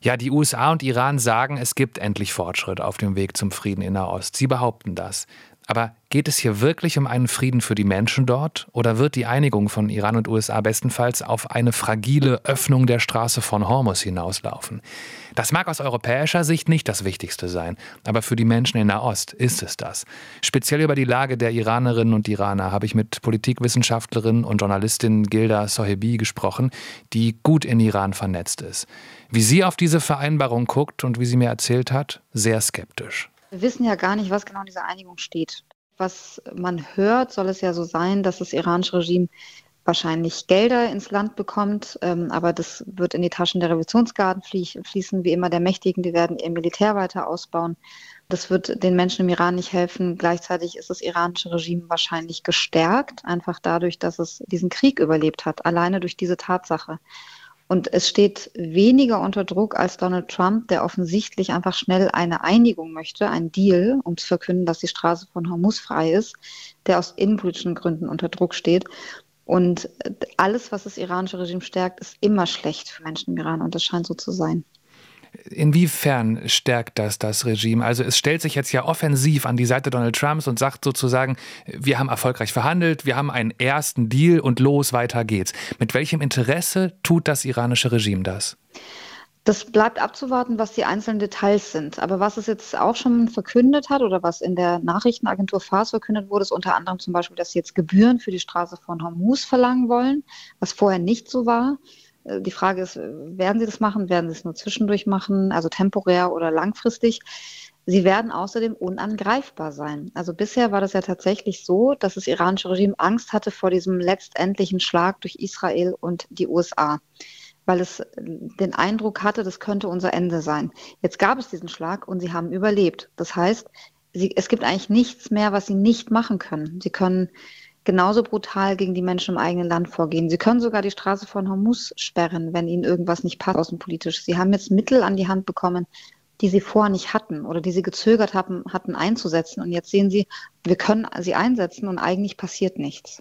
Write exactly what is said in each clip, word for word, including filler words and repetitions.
Ja, die U S A und Iran sagen, es gibt endlich Fortschritt auf dem Weg zum Frieden in Nahost. Sie behaupten das. Aber geht es hier wirklich um einen Frieden für die Menschen dort? Oder wird die Einigung von Iran und U S A bestenfalls auf eine fragile Öffnung der Straße von Hormuz hinauslaufen? Das mag aus europäischer Sicht nicht das Wichtigste sein, aber für die Menschen in Nahost ist es das. Speziell über die Lage der Iranerinnen und Iraner habe ich mit Politikwissenschaftlerin und Journalistin Gilda Sohebi gesprochen, die gut in Iran vernetzt ist. Wie sie auf diese Vereinbarung guckt und wie sie mir erzählt hat, sehr skeptisch. Wir wissen ja gar nicht, was genau in dieser Einigung steht. Was man hört, soll es ja so sein, dass das iranische Regime wahrscheinlich Gelder ins Land bekommt, ähm, aber das wird in die Taschen der Revolutionsgarden fließen, wie immer der Mächtigen, die werden ihr Militär weiter ausbauen. Das wird den Menschen im Iran nicht helfen. Gleichzeitig ist das iranische Regime wahrscheinlich gestärkt, einfach dadurch, dass es diesen Krieg überlebt hat, alleine durch diese Tatsache. Und es steht weniger unter Druck als Donald Trump, der offensichtlich einfach schnell eine Einigung möchte, einen Deal, um zu verkünden, dass die Straße von Hormuz frei ist, der aus innenpolitischen Gründen unter Druck steht. Und alles, was das iranische Regime stärkt, ist immer schlecht für Menschen im Iran. Und das scheint so zu sein. Inwiefern stärkt das das Regime? Also es stellt sich jetzt ja offensiv an die Seite Donald Trumps und sagt sozusagen, wir haben erfolgreich verhandelt, wir haben einen ersten Deal und los, weiter geht's. Mit welchem Interesse tut das iranische Regime das? Das bleibt abzuwarten, was die einzelnen Details sind. Aber was es jetzt auch schon verkündet hat oder was in der Nachrichtenagentur Fars verkündet wurde, ist unter anderem zum Beispiel, dass sie jetzt Gebühren für die Straße von Hormuz verlangen wollen, was vorher nicht so war. Die Frage ist, werden sie das machen? Werden sie es nur zwischendurch machen, also temporär oder langfristig? Sie werden außerdem unangreifbar sein. Also bisher war das ja tatsächlich so, dass das iranische Regime Angst hatte vor diesem letztendlichen Schlag durch Israel und die U S A, weil es den Eindruck hatte, das könnte unser Ende sein. Jetzt gab es diesen Schlag und sie haben überlebt. Das heißt, sie, es gibt eigentlich nichts mehr, was sie nicht machen können. Sie können genauso brutal gegen die Menschen im eigenen Land vorgehen. Sie können sogar die Straße von Hormuz sperren, wenn ihnen irgendwas nicht passt außenpolitisch. Sie haben jetzt Mittel an die Hand bekommen, die sie vorher nicht hatten oder die sie gezögert haben, hatten einzusetzen. Und jetzt sehen sie, wir können sie einsetzen und eigentlich passiert nichts.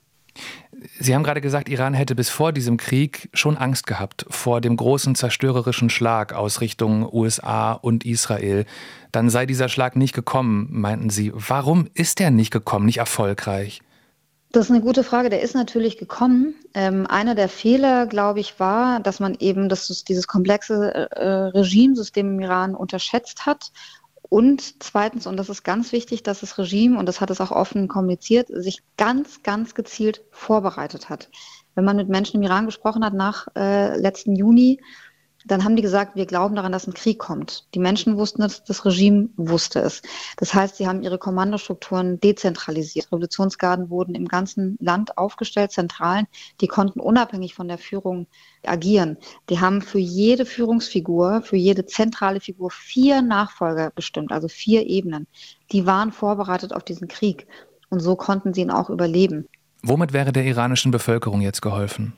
Sie haben gerade gesagt, Iran hätte bis vor diesem Krieg schon Angst gehabt vor dem großen zerstörerischen Schlag aus Richtung U S A und Israel. Dann sei dieser Schlag nicht gekommen, meinten Sie. Warum ist der nicht gekommen, nicht erfolgreich? Das ist eine gute Frage. Der ist natürlich gekommen. Ähm, einer der Fehler, glaube ich, war, dass man eben das, dieses komplexe äh, Regimesystem im Iran unterschätzt hat. Und zweitens, und das ist ganz wichtig, dass das Regime, und das hat es auch offen kommuniziert, sich ganz, ganz gezielt vorbereitet hat. Wenn man mit Menschen im Iran gesprochen hat nach äh, letzten Juni, dann haben die gesagt, wir glauben daran, dass ein Krieg kommt. Die Menschen wussten es, das Regime wusste es. Das heißt, sie haben ihre Kommandostrukturen dezentralisiert. Revolutionsgarden wurden im ganzen Land aufgestellt, Zentralen, die konnten unabhängig von der Führung agieren. Die haben für jede Führungsfigur, für jede zentrale Figur vier Nachfolger bestimmt, also vier Ebenen. Die waren vorbereitet auf diesen Krieg und so konnten sie ihn auch überleben. Womit wäre der iranischen Bevölkerung jetzt geholfen?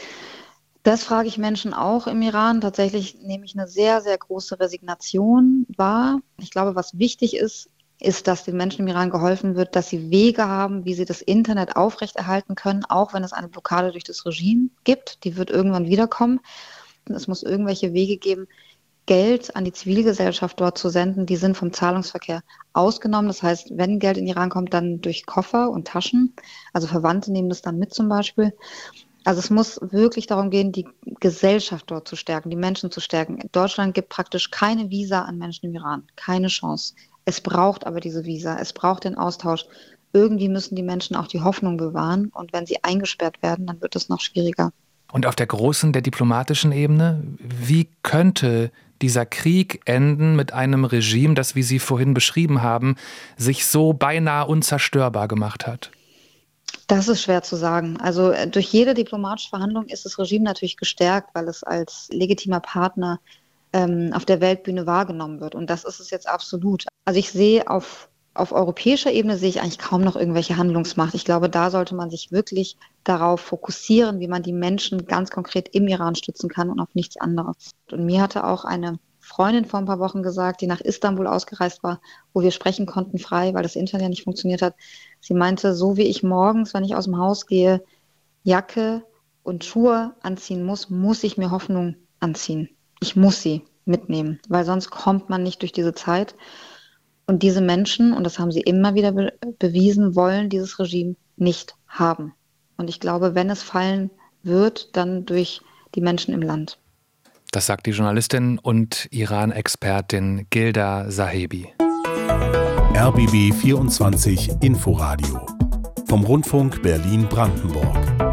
Das frage ich Menschen auch im Iran. Tatsächlich nehme ich eine sehr, sehr große Resignation wahr. Ich glaube, was wichtig ist, ist, dass den Menschen im Iran geholfen wird, dass sie Wege haben, wie sie das Internet aufrechterhalten können, auch wenn es eine Blockade durch das Regime gibt. Die wird irgendwann wiederkommen. Es muss irgendwelche Wege geben, Geld an die Zivilgesellschaft dort zu senden. Die sind vom Zahlungsverkehr ausgenommen. Das heißt, wenn Geld in den Iran kommt, dann durch Koffer und Taschen. Also Verwandte nehmen das dann mit zum Beispiel. Also es muss wirklich darum gehen, die Gesellschaft dort zu stärken, die Menschen zu stärken. Deutschland gibt praktisch keine Visa an Menschen im Iran, keine Chance. Es braucht aber diese Visa, es braucht den Austausch. Irgendwie müssen die Menschen auch die Hoffnung bewahren und wenn sie eingesperrt werden, dann wird es noch schwieriger. Und auf der großen, der diplomatischen Ebene, wie könnte dieser Krieg enden mit einem Regime, das, wie Sie vorhin beschrieben haben, sich so beinahe unzerstörbar gemacht hat? Das ist schwer zu sagen. Also durch jede diplomatische Verhandlung ist das Regime natürlich gestärkt, weil es als legitimer Partner ähm, auf der Weltbühne wahrgenommen wird. Und das ist es jetzt absolut. Also ich sehe auf, auf europäischer Ebene sehe ich eigentlich kaum noch irgendwelche Handlungsmacht. Ich glaube, da sollte man sich wirklich darauf fokussieren, wie man die Menschen ganz konkret im Iran stützen kann und auf nichts anderes. Und mir hatte auch eine Freundin vor ein paar Wochen gesagt, die nach Istanbul ausgereist war, wo wir sprechen konnten frei, weil das Internet ja nicht funktioniert hat. Sie meinte, so wie ich morgens, wenn ich aus dem Haus gehe, Jacke und Schuhe anziehen muss, muss ich mir Hoffnung anziehen. Ich muss sie. mitnehmen, weil sonst kommt man nicht durch diese Zeit. Und diese Menschen, und das haben sie immer wieder be- bewiesen, wollen dieses Regime nicht haben. Und ich glaube, wenn es fallen wird, dann durch die Menschen im Land. Das sagt die Journalistin und Iran-Expertin Gilda Sahebi. R B B vierundzwanzig Inforadio vom Rundfunk Berlin-Brandenburg.